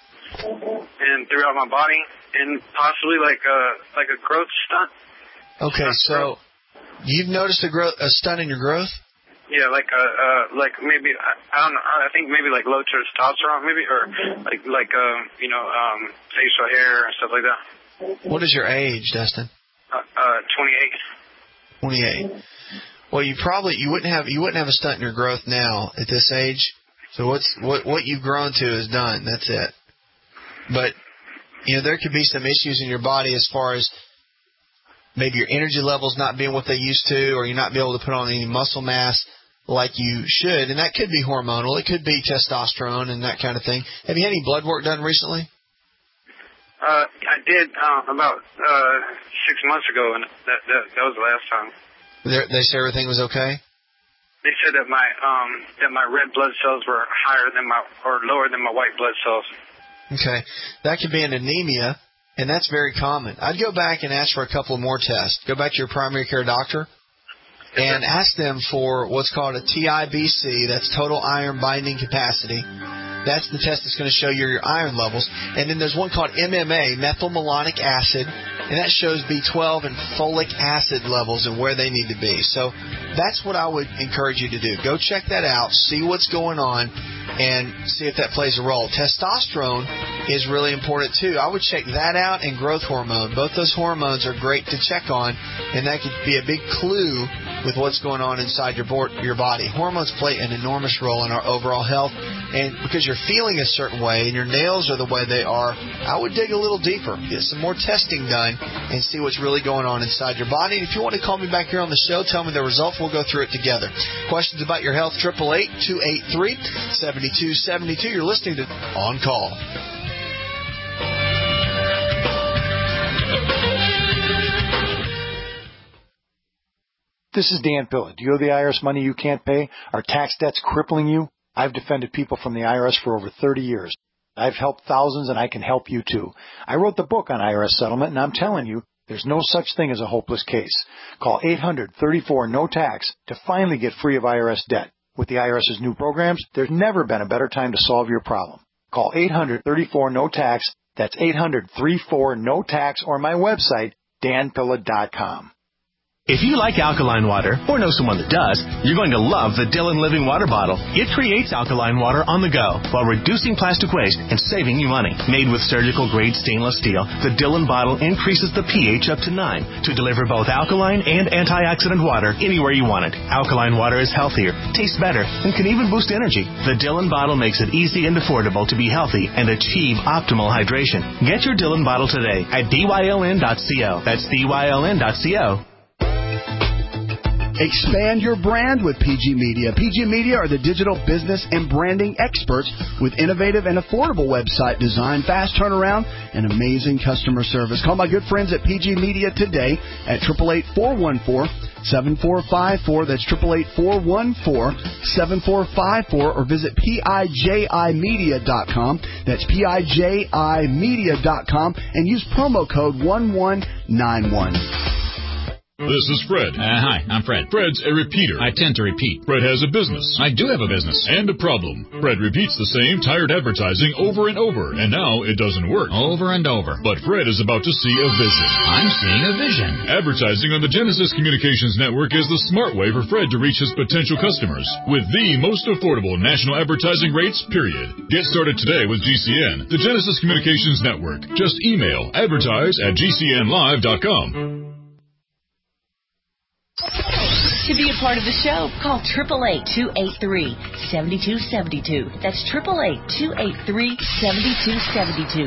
and throughout my body, and possibly like, uh, like a growth stunt. Okay, so you've noticed a growth, a stunt in your growth? Yeah, like uh, uh, like maybe I, I don't know. I think maybe like low testosterone, maybe, or like like um, you know, um, facial hair and stuff like that. What is your age, Dustin? Uh, uh twenty-eight. Twenty-eight. Well, you probably you wouldn't have you wouldn't have a stunt in your growth now at this age. So what's what what you've grown to is done. That's it. But you know there could be some issues in your body as far as maybe your energy levels not being what they used to, or you're not being able to put on any muscle mass like you should, and that could be hormonal. It could be testosterone and that kind of thing. Have you had any blood work done recently? Uh, I did uh, about uh, six months ago, and that that, that was the last time. They're, they say everything was okay? They said that my um that my red blood cells were higher than my or lower than my white blood cells. Okay, that could be an anemia. And that's very common. I'd go back and ask for a couple more tests. Go back to your primary care doctor and ask them for what's called a T I B C. That's total iron binding capacity. That's the test that's going to show you your iron levels. And then there's one called M M A, methylmalonic acid, and that shows B twelve and folic acid levels and where they need to be. So that's what I would encourage you to do. Go check that out, see what's going on, and see if that plays a role. Testosterone is really important, too. I would check that out and growth hormone. Both those hormones are great to check on, and that could be a big clue with what's going on inside your board, your body. Hormones play an enormous role in our overall health, and because you're feeling a certain way and your nails are the way they are, I would dig a little deeper, get some more testing done, and see what's really going on inside your body. And if you want to call me back here on the show, tell me the results. We'll go through it together. Questions about your health, eight eight eight, two eight three, seven two seven two. You're listening to On Call. This is Dan Pilla. Do you owe the I R S money you can't pay? Are tax debts crippling you? I've defended people from the I R S for over thirty years. I've helped thousands, and I can help you too. I wrote the book on I R S settlement, and I'm telling you, there's no such thing as a hopeless case. Call eight hundred, thirty-four, no tax to finally get free of I R S debt. With the IRS's new programs, there's never been a better time to solve your problem. Call eight hundred, thirty-four, no tax. That's eight hundred, thirty-four, no tax, or my website, dan pilla dot com. If you like alkaline water, or know someone that does, you're going to love the Dillon Living Water Bottle. It creates alkaline water on the go while reducing plastic waste and saving you money. Made with surgical-grade stainless steel, the Dillon bottle increases the pH up to nine to deliver both alkaline and antioxidant water anywhere you want it. Alkaline water is healthier, tastes better, and can even boost energy. The Dillon bottle makes it easy and affordable to be healthy and achieve optimal hydration. Get your Dillon bottle today at D Y L N dot co. That's D Y L N dot co. Expand your brand with P G Media. P G Media are the digital business and branding experts with innovative and affordable website design, fast turnaround, and amazing customer service. Call my good friends at P G Media today at eight eight eight, four one four, seven four five four. That's eight eight eight, four one four, seven four five four, or visit piji media dot com. That's piji media dot com and use promo code one one nine one. This is Fred. Uh, hi, I'm Fred. Fred's a repeater. I tend to repeat. Fred has a business. I do have a business. And a problem. Fred repeats the same tired advertising over and over, and now it doesn't work. Over and over. But Fred is about to see a vision. I'm seeing a vision. Advertising on the Genesis Communications Network is the smart way for Fred to reach his potential customers with the most affordable national advertising rates, period. Get started today with G C N, the Genesis Communications Network. Just email advertise at g c n live dot com. To be a part of the show, call eight eight eight, two eight three, seven two seven two. That's eight eight eight, two eight three, seven two seven two.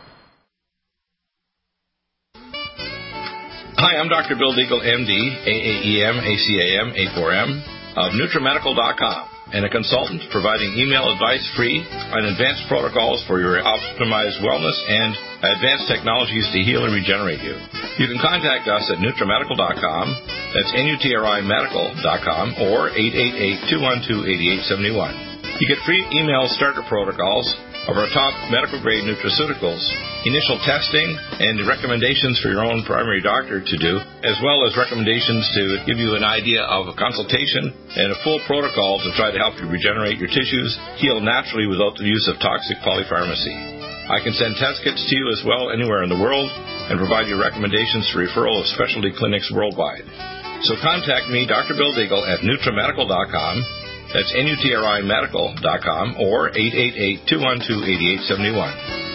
Hi, I'm Doctor Bill Deagle, M D, A A E M, A C A M, A four M, of Nutramedical dot com, and a consultant providing email advice free on advanced protocols for your optimized wellness and advanced technologies to heal and regenerate you. You can contact us at Nutramedical dot com, that's N U T R I medical dot com, or eight eight eight, two one two, eight eight seven one. You get free email starter protocols of our top medical-grade nutraceuticals, initial testing, and recommendations for your own primary doctor to do, as well as recommendations to give you an idea of a consultation and a full protocol to try to help you regenerate your tissues, heal naturally without the use of toxic polypharmacy. I can send test kits to you as well anywhere in the world and provide you recommendations for referral of specialty clinics worldwide. So contact me, Doctor Bill Deagle, at Nutramedical dot com. That's N U T R I medical dot com, or eight eight eight, two one two, eight eight seven one.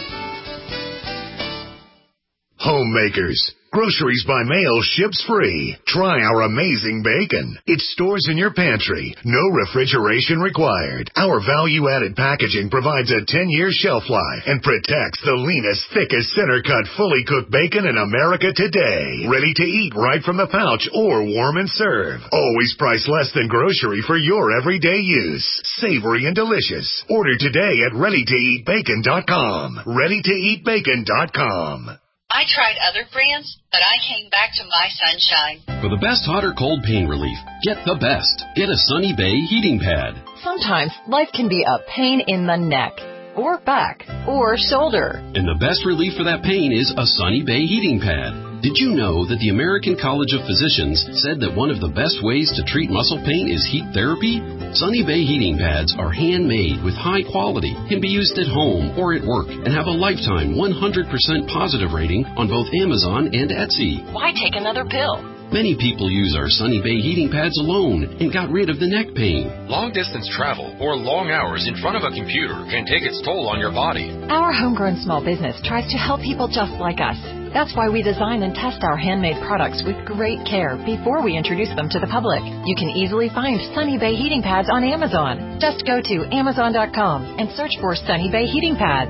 Homemakers. Groceries by mail ships free. Try our amazing bacon. It stores in your pantry. No refrigeration required. Our value-added packaging provides a ten-year shelf life and protects the leanest, thickest, center-cut, fully cooked bacon in America today. Ready to eat right from the pouch or warm and serve. Always priced less than grocery for your everyday use. Savory and delicious. Order today at ready to eat bacon dot com. ready to eat bacon dot com. I tried other brands, but I came back to my Sunshine. For the best hot or cold pain relief, get the best. Get a Sunny Bay heating pad. Sometimes life can be a pain in the neck, or back, or shoulder. And the best relief for that pain is a Sunny Bay heating pad. Did you know that the American College of Physicians said that one of the best ways to treat muscle pain is heat therapy? Sunny Bay heating pads are handmade with high quality, can be used at home or at work, and have a lifetime one hundred percent positive rating on both Amazon and Etsy. Why take another pill? Many people use our Sunny Bay heating pads alone and got rid of the neck pain. Long-distance travel or long hours in front of a computer can take its toll on your body. Our homegrown small business tries to help people just like us. That's why we design and test our handmade products with great care before we introduce them to the public. You can easily find Sunny Bay heating pads on Amazon. Just go to amazon dot com and search for Sunny Bay heating pads.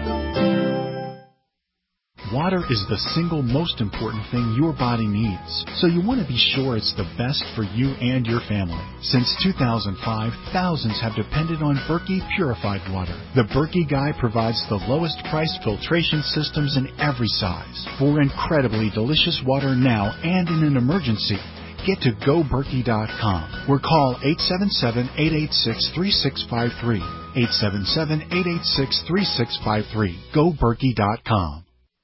Water is the single most important thing your body needs, so you want to be sure it's the best for you and your family. Since two thousand five, thousands have depended on Berkey purified water. The Berkey Guy provides the lowest price filtration systems in every size. For incredibly delicious water now and in an emergency, get to go berkey dot com or call eight seven seven, eight eight six, three six five three. eight seven seven, eight eight six, three six five three. go berkey dot com.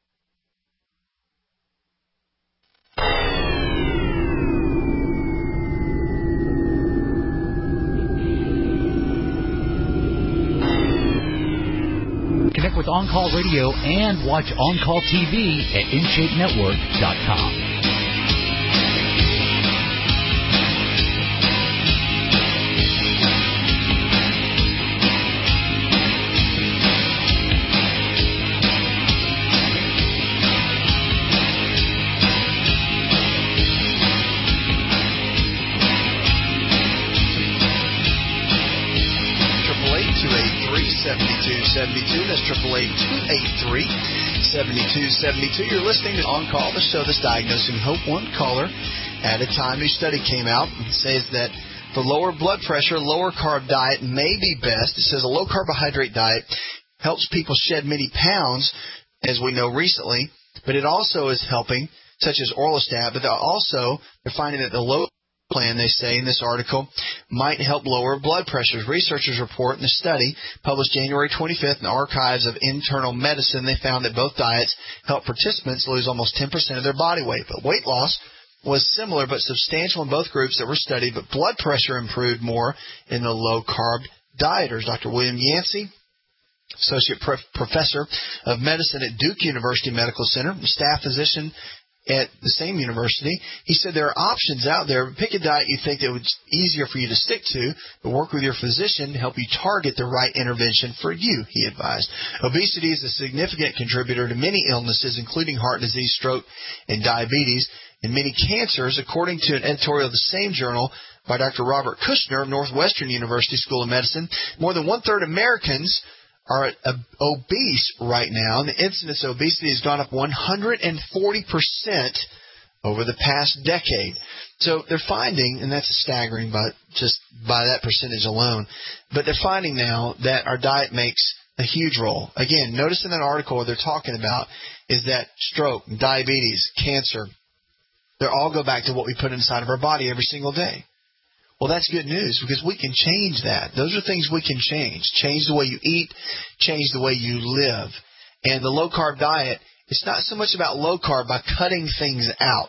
Connect with On Call Radio and watch On Call T V at in shape network dot com. seventy-two seventy-two. That's triple eight two eight three seventy-two seventy-two. You're listening to On Call, the show that's diagnosing hope one caller at a time. A study came out and says that for lower blood pressure, lower carb diet may be best. It says a low carbohydrate diet helps people shed many pounds, as we know recently, but it also is helping, such as Orlistat, but also they're finding that the low plan, they say in this article, might help lower blood pressures. Researchers report in a study published January twenty-fifth in the Archives of Internal Medicine, they found that both diets helped participants lose almost ten percent of their body weight. But weight loss was similar but substantial in both groups that were studied, but blood pressure improved more in the low-carb dieters. Doctor William Yancey, Associate Prof- Professor of Medicine at Duke University Medical Center, staff physician at the same university, he said there are options out there. Pick a diet you think that would be easier for you to stick to, but work with your physician to help you target the right intervention for you, he advised. Obesity is a significant contributor to many illnesses, including heart disease, stroke, and diabetes, and many cancers, according to an editorial of the same journal by Doctor Robert Kushner of Northwestern University School of Medicine. More than one-third of Americans are obese right now, and the incidence of obesity has gone up one hundred forty percent over the past decade. So they're finding, and that's staggering by just by that percentage alone, but they're finding now that our diet makes a huge role. Again, notice in that article what they're talking about is that stroke, diabetes, cancer, they all go back to what we put inside of our body every single day. Well, that's good news because we can change that. Those are things we can change. Change the way you eat, change the way you live. And the low-carb diet, it's not so much about low-carb by cutting things out.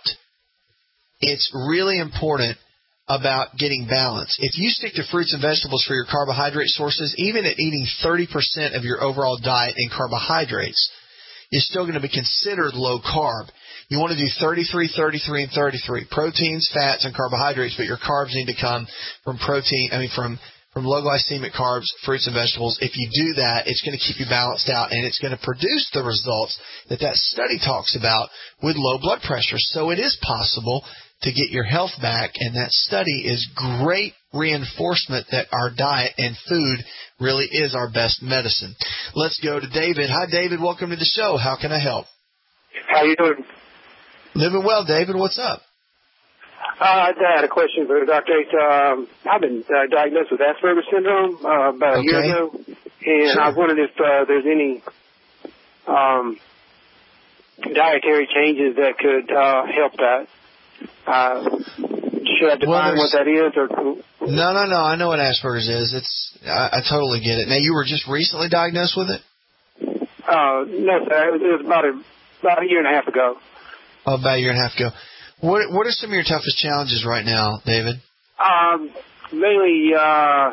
It's really important about getting balance. If you stick to fruits and vegetables for your carbohydrate sources, even at eating thirty percent of your overall diet in carbohydrates, you're still going to be considered low-carb. You want to do thirty-three, thirty-three, and thirty-three. Proteins, fats, and carbohydrates, but your carbs need to come from protein, I mean from, from low glycemic carbs, fruits and vegetables. If you do that, it's going to keep you balanced out, and it's going to produce the results that that study talks about with low blood pressure. So it is possible to get your health back, and that study is great reinforcement that our diet and food really is our best medicine. Let's go to David. Hi, David. Welcome to the show. How can I help? How you doing? Living well, David. What's up? Uh, I had a question for Doctor H. Um, I've been uh, diagnosed with Asperger's syndrome uh, about a okay. year ago, and sure. I was wondering if uh, there's any um, dietary changes that could uh, help that. Uh, should I define well, what that is? Or no, no, no. I know what Asperger's is. It's I, I totally get it. Now, you were just recently diagnosed with it? Uh, no, sir. It was, it was about a about a year and a half ago. Oh, about a year and a half ago. What What are some of your toughest challenges right now, David? Um, mainly, uh,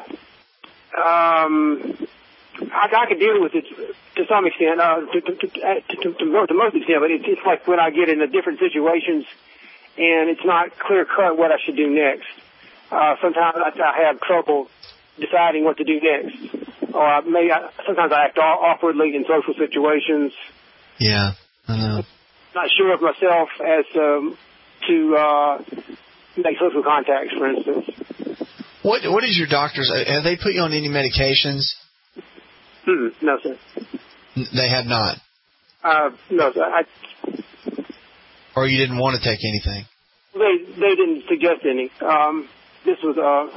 um, I, I can deal with it to some extent, uh, to, to, to, to, to, to most extent, but it's, it's like when I get into different situations and it's not clear cut what I should do next. Uh, sometimes I, I have trouble deciding what to do next, or I may I, sometimes I act awkwardly in social situations. Yeah, I know. Not sure of myself as um, to uh, make social contacts, for instance. What What is your doctor's? Have they put you on any medications? Mm-mm, no, sir. They have not. Uh, no, sir. I, or you didn't want to take anything? They They didn't suggest any. Um, this was uh,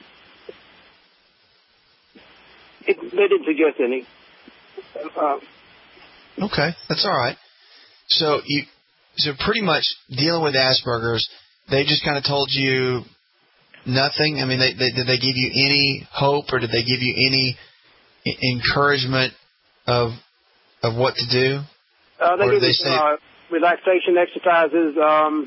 it, they didn't suggest any. Uh, okay, that's all right. So you, so pretty much dealing with Asperger's, they just kind of told you nothing. I mean, they, they, did they give you any hope, or did they give you any encouragement of of what to do? Uh, they or give they me say uh, relaxation exercises. Um,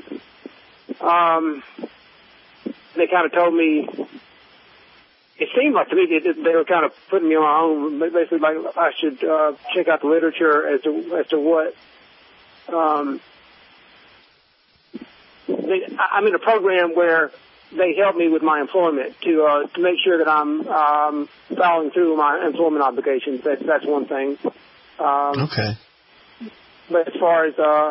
um, they kind of told me. It seemed like to me they, they were kind of putting me on my own. Basically, like I should uh, check out the literature as to as to what. Um, they, I'm in a program where they help me with my employment to uh, to make sure that I'm um, following through my employment obligations. That, that's one thing. Um, okay. But as far as uh,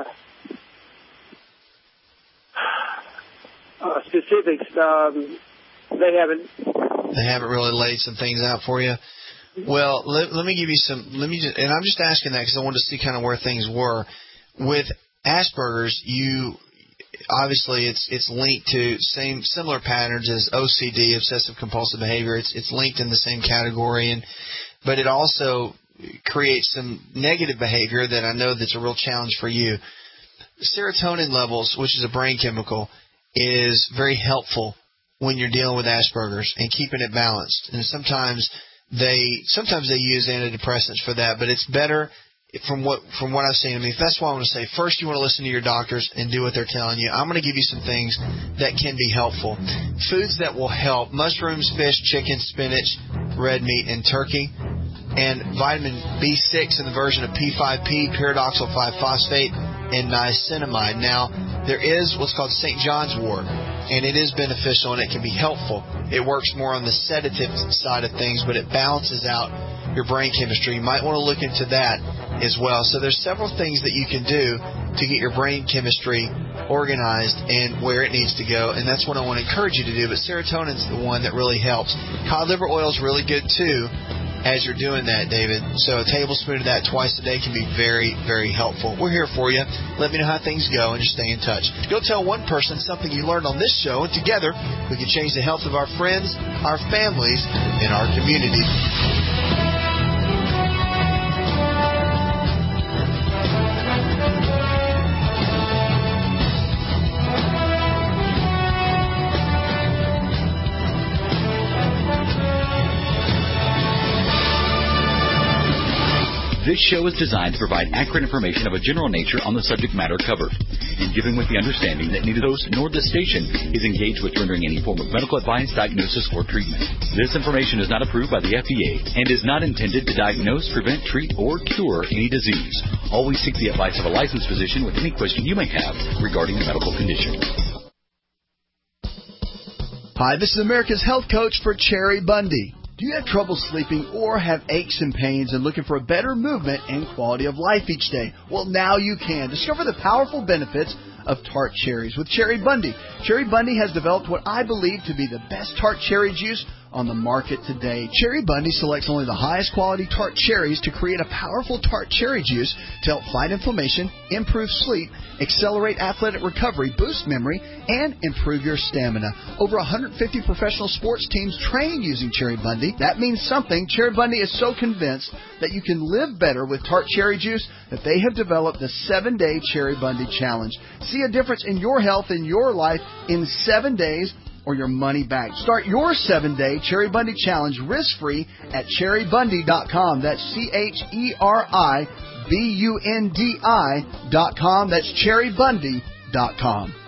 uh, specifics, um, they haven't. They haven't really laid some things out for you. Well, let, let me give you some. Let me just, and I'm just asking that because I wanted to see kind of where things were with Asperger's. You obviously it's it's linked to same similar patterns as O C D, obsessive compulsive behavior. It's it's linked in the same category, and but it also creates some negative behavior that I know that's a real challenge for you. Serotonin levels, which is a brain chemical, is very helpful when you're dealing with Asperger's and keeping it balanced. And sometimes they sometimes they use antidepressants for that, but it's better from what from what I've seen. I mean, that's why I want to say first you want to listen to your doctors and do what they're telling you. I'm going to give you some things that can be helpful. Foods that will help: mushrooms, fish, chicken, spinach, red meat, and turkey. And vitamin B six in the version of P five P, pyridoxal five phosphate, and niacinamide. Now, there is what's called Saint John's wort, and it is beneficial and it can be helpful. It works more on the sedative side of things, but it balances out your brain chemistry. You might want to look into that as well. So there's several things that you can do to get your brain chemistry organized and where it needs to go, and that's what I want to encourage you to do. But serotonin's the one that really helps. Cod liver oil is really good too as you're doing that, David. So a tablespoon of that twice a day can be very, very helpful. We're here for you. Let me know how things go and just stay in touch. Go tell one person something you learned on this show, and together we can change the health of our friends, our families, and our community. This show is designed to provide accurate information of a general nature on the subject matter covered, and given with the understanding that neither host nor this station is engaged with rendering any form of medical advice, diagnosis, or treatment. This information is not approved by the F D A and is not intended to diagnose, prevent, treat, or cure any disease. Always seek the advice of a licensed physician with any question you may have regarding a medical condition. Hi, this is America's Health Coach for Cherry Bundy. Do you have trouble sleeping or have aches and pains and looking for a better movement and quality of life each day? Well, now you can. Discover the powerful benefits of tart cherries with Cherry Bundy. Cherry Bundy has developed what I believe to be the best tart cherry juice on the market today. Cherry Bundy selects only the highest quality tart cherries to create a powerful tart cherry juice to help fight inflammation, improve sleep, accelerate athletic recovery, boost memory, and improve your stamina. Over one hundred fifty professional sports teams train using Cherry Bundy. That means something. Cherry Bundy is so convinced that you can live better with tart cherry juice that they have developed the seven-day Cherry Bundy Challenge. See a difference in your health and your life in seven days or your money back. Start your seven-day Cherry Bundy Challenge risk-free at cherry bundy dot com. That's C H E R I B U N D I dot com. That's cherry bundy dot com.